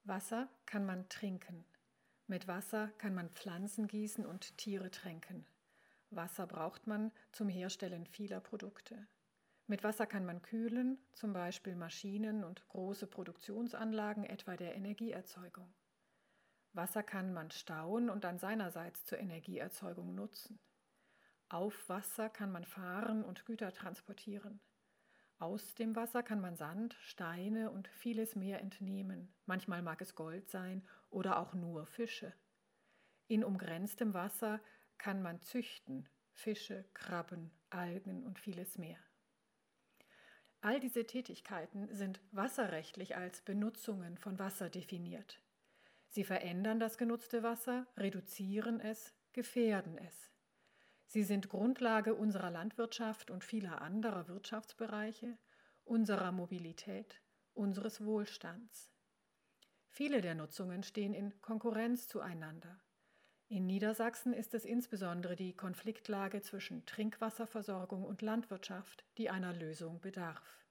Wasser kann man trinken. Mit Wasser kann man Pflanzen gießen und Tiere tränken. Wasser braucht man zum Herstellen vieler Produkte. Mit Wasser kann man kühlen, zum Beispiel Maschinen und große Produktionsanlagen, etwa der Energieerzeugung. Wasser kann man stauen und dann seinerseits zur Energieerzeugung nutzen. Auf Wasser kann man fahren und Güter transportieren. Aus dem Wasser kann man Sand, Steine und vieles mehr entnehmen. Manchmal mag es Gold sein oder auch nur Fische. In umgrenztem Wasser kann man züchten, Fische, Krabben, Algen und vieles mehr. All diese Tätigkeiten sind wasserrechtlich als Benutzungen von Wasser definiert. Sie verändern das genutzte Wasser, reduzieren es, gefährden es. Sie sind Grundlage unserer Landwirtschaft und vieler anderer Wirtschaftsbereiche, unserer Mobilität, unseres Wohlstands. Viele der Nutzungen stehen in Konkurrenz zueinander. In Niedersachsen ist es insbesondere die Konfliktlage zwischen Trinkwasserversorgung und Landwirtschaft, die einer Lösung bedarf.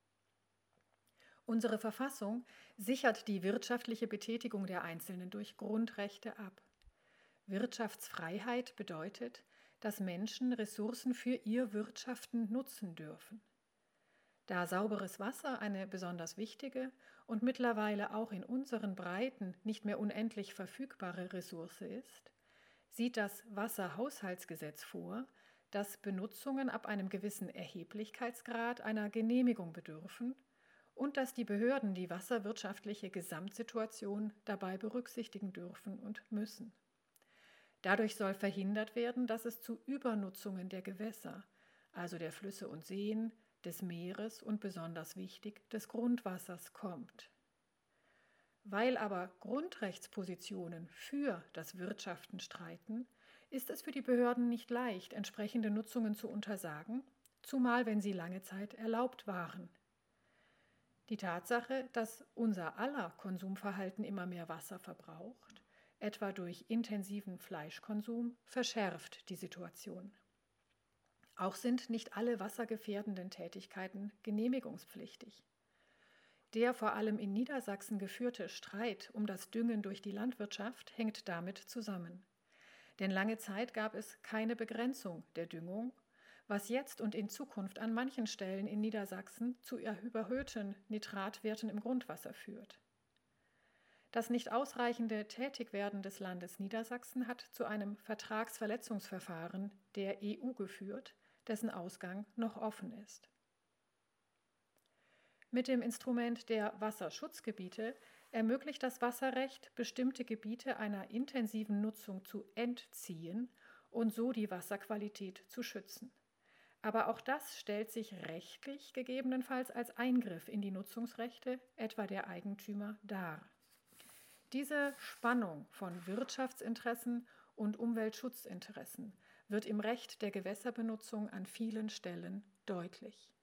Unsere Verfassung sichert die wirtschaftliche Betätigung der Einzelnen durch Grundrechte ab. Wirtschaftsfreiheit bedeutet, dass Menschen Ressourcen für ihr Wirtschaften nutzen dürfen. Da sauberes Wasser eine besonders wichtige und mittlerweile auch in unseren Breiten nicht mehr unendlich verfügbare Ressource ist, sieht das Wasserhaushaltsgesetz vor, dass Benutzungen ab einem gewissen Erheblichkeitsgrad einer Genehmigung bedürfen und dass die Behörden die wasserwirtschaftliche Gesamtsituation dabei berücksichtigen dürfen und müssen. Dadurch soll verhindert werden, dass es zu Übernutzungen der Gewässer, also der Flüsse und Seen, des Meeres und besonders wichtig des Grundwassers kommt. Weil aber Grundrechtspositionen für das Wirtschaften streiten, ist es für die Behörden nicht leicht, entsprechende Nutzungen zu untersagen, zumal wenn sie lange Zeit erlaubt waren. Die Tatsache, dass unser aller Konsumverhalten immer mehr Wasser verbraucht, etwa durch intensiven Fleischkonsum, verschärft die Situation. Auch sind nicht alle wassergefährdenden Tätigkeiten genehmigungspflichtig. Der vor allem in Niedersachsen geführte Streit um das Düngen durch die Landwirtschaft hängt damit zusammen. Denn lange Zeit gab es keine Begrenzung der Düngung, was jetzt und in Zukunft an manchen Stellen in Niedersachsen zu überhöhten Nitratwerten im Grundwasser führt. Das nicht ausreichende Tätigwerden des Landes Niedersachsen hat zu einem Vertragsverletzungsverfahren der EU geführt, dessen Ausgang noch offen ist. Mit dem Instrument der Wasserschutzgebiete ermöglicht das Wasserrecht, bestimmte Gebiete einer intensiven Nutzung zu entziehen und so die Wasserqualität zu schützen. Aber auch das stellt sich rechtlich gegebenenfalls als Eingriff in die Nutzungsrechte, etwa der Eigentümer, dar. Diese Spannung von Wirtschaftsinteressen und Umweltschutzinteressen wird im Recht der Gewässerbenutzung an vielen Stellen deutlich.